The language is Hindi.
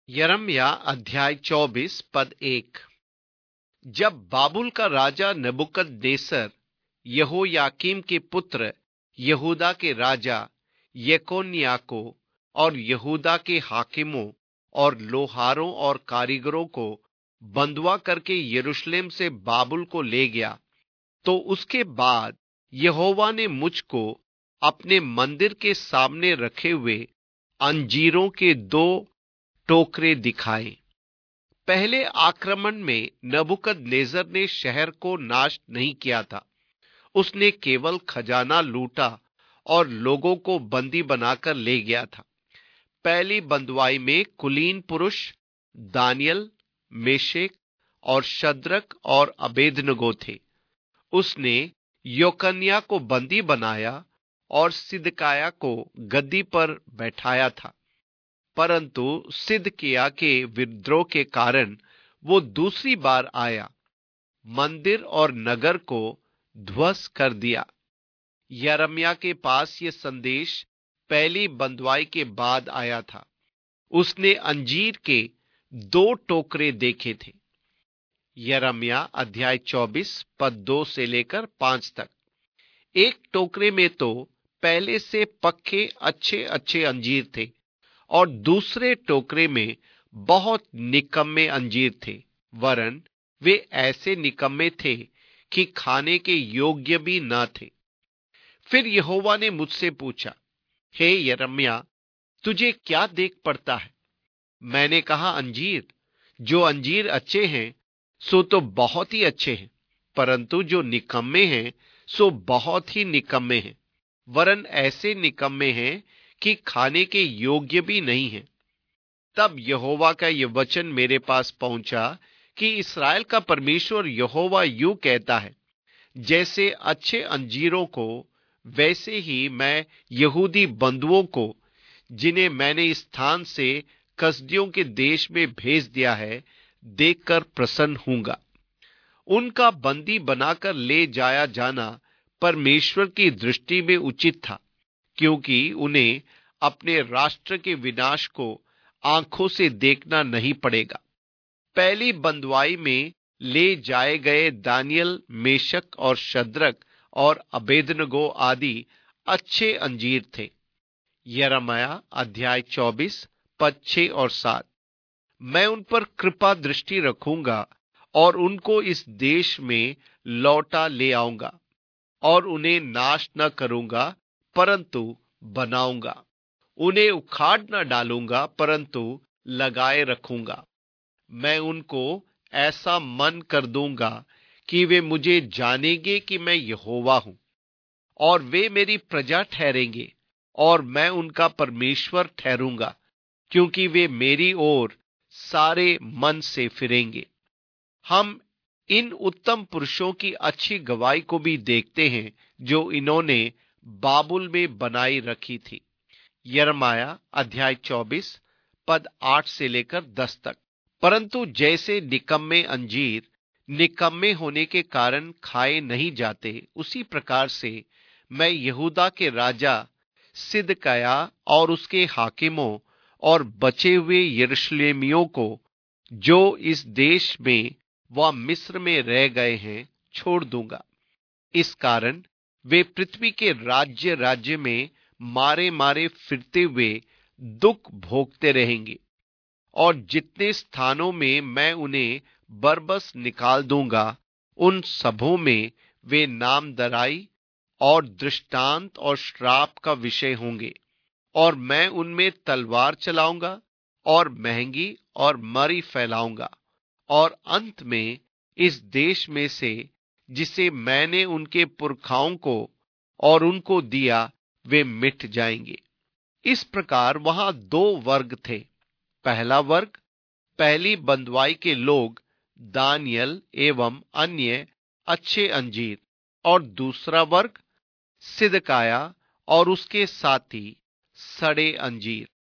यिर्मयाह अध्याय 24 पद 1। जब बाबुल का राजा नबूकदनेस्सर यहोयाकीम के पुत्र यहूदा के राजा यकोन्याह को और यहूदा के हाकिमों और लोहारों और कारीगरों को बंधुआ करके यरूशलेम से बाबुल को ले गया, तो उसके बाद यहोवा ने मुझको अपने मंदिर के सामने रखे हुए अंजीरों के 2 टोकरे दिखाए। पहले आक्रमण में नबूकदनेस्सर ने शहर को नाश नहीं किया था। उसने केवल खजाना लूटा और लोगों को बंदी बनाकर ले गया था। पहली बंधुआई में कुलीन पुरुष दानिय्येल, मेशक और शद्रक और अबेदनगो थे। उसने यकोन्याह को बंदी बनाया और सिदकिय्याह को गद्दी पर बैठाया था, परंतु सिदकिय्याह के विद्रोह के कारण वो दूसरी बार आया, मंदिर और नगर को ध्वस्त कर दिया। यिर्मयाह के पास ये संदेश पहली बंधुआई के बाद आया था। उसने अंजीर के 2 टोकरे देखे थे। यिर्मयाह अध्याय 24 पद 2 से लेकर 5 तक। एक टोकरे में तो पहले से पक्के अच्छे अच्छे अंजीर थे और दूसरे टोकरे में बहुत निकम्मे अंजीर थे, वरन वे ऐसे निकम्मे थे कि खाने के योग्य भी न थे। फिर यहोवा ने मुझसे पूछा, हे यिर्मयाह, तुझे क्या देख पड़ता है? मैंने कहा, अंजीर। जो अंजीर अच्छे हैं सो तो बहुत ही अच्छे हैं, परंतु जो निकम्मे हैं सो बहुत ही निकम्मे हैं, वरन ऐसे निकम्मे हैं कि खाने के योग्य भी नहीं है। तब यहोवा का यह वचन मेरे पास पहुंचा कि इस्राएल का परमेश्वर यहोवा यूं कहता है, जैसे अच्छे अंजीरों को वैसे ही मैं यहूदी बंधुओं को, जिन्हें मैंने इस स्थान से कसदियों के देश में भेज दिया है, देखकर प्रसन्न हूंगा। उनका बंदी बनाकर ले जाया जाना परमेश्वर की दृष्टि में उचित था, क्योंकि उन्हें अपने राष्ट्र के विनाश को आंखों से देखना नहीं पड़ेगा। पहली बंधुआई में ले जाए गए दानिय्येल, मेशक और शद्रक और अबेदनगो आदि अच्छे अंजीर थे। यिर्मयाह अध्याय 24 पद 6 और 7। मैं उन पर कृपा दृष्टि रखूंगा और उनको इस देश में लौटा ले आऊंगा और उन्हें नाश न करूंगा, परंतु बनाऊंगा। उन्हें उखाड़ न डालूंगा, परंतु लगाए रखूंगा। मैं उनको ऐसा मन कर दूंगा कि वे मुझे जानेंगे कि मैं यहोवा हूं, और वे मेरी प्रजा ठहरेंगे और मैं उनका परमेश्वर ठहरूंगा, क्योंकि वे मेरी ओर सारे मन से फिरेंगे। हम इन उत्तम पुरुषों की अच्छी गवाही को भी देखते हैं जो इन्होंने बाबुल में बनाई रखी थी। यिर्मयाह अध्याय 24 पद 8 से लेकर 10 तक। परंतु जैसे निकम्मे अंजीर निकम्मे होने के कारण खाए नहीं जाते, उसी प्रकार से मैं यहूदा के राजा सिदकिय्याह और उसके हाकिमों और बचे हुए यरूशलेमियों को, जो इस देश में व मिस्र में रह गए हैं, छोड़ दूंगा। इस कारण वे पृथ्वी के राज्य राज्य में मारे मारे फिरते हुए दुख भोगते रहेंगे, और जितने स्थानों में मैं उन्हें बरबस निकाल दूंगा, उन सबों में वे नामधराई और दृष्टांत और श्राप का विषय होंगे, और मैं उनमें तलवार चलाऊंगा और महंगी और मरी फैलाऊंगा, और अंत में इस देश में से जिसे मैंने उनके पुरखाओं को और उनको दिया, वे मिट जाएंगे। इस प्रकार वहां 2 वर्ग थे। पहला वर्ग पहली बंधुआई के लोग, दानिय्येल एवं अन्य अच्छे अंजीर, और दूसरा वर्ग सिदकिय्याह और उसके साथी सड़े अंजीर।